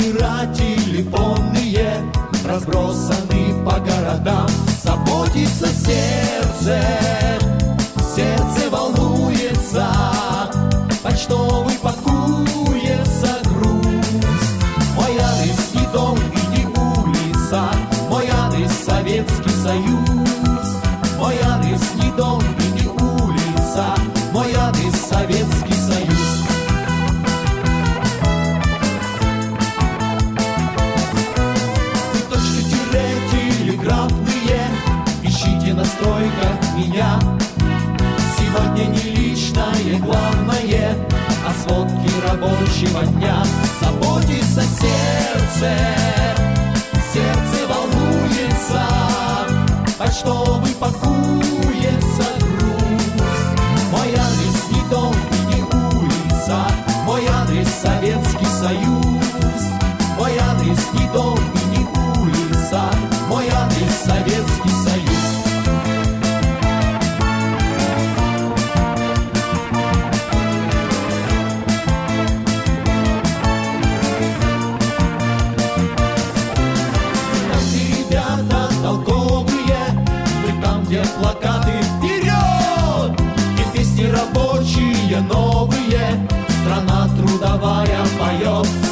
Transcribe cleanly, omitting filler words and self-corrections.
номера телефонные разбросаны по городам. Заботится сердце, сердце волнуется, почтовый пакуется груз. Мой адрес не дом и не улица, мой адрес Советский Союз. Мой адрес не дом и не улица, мой адрес Советский Союз. Телеграфные, ищите на стройках меня. Сегодня не личное главное, а сводки рабочего дня. Заботится сердце, сердце волнуется, почтовый пакуется груз. Мой адрес не дом и не улица, мой адрес Советский Союз. Мой адрес не дом и не улица, мой адрес Советский Союз. Там, где ребята толковые, мы там, где плакаты вперед, и песни рабочие новые, страна трудовая поет.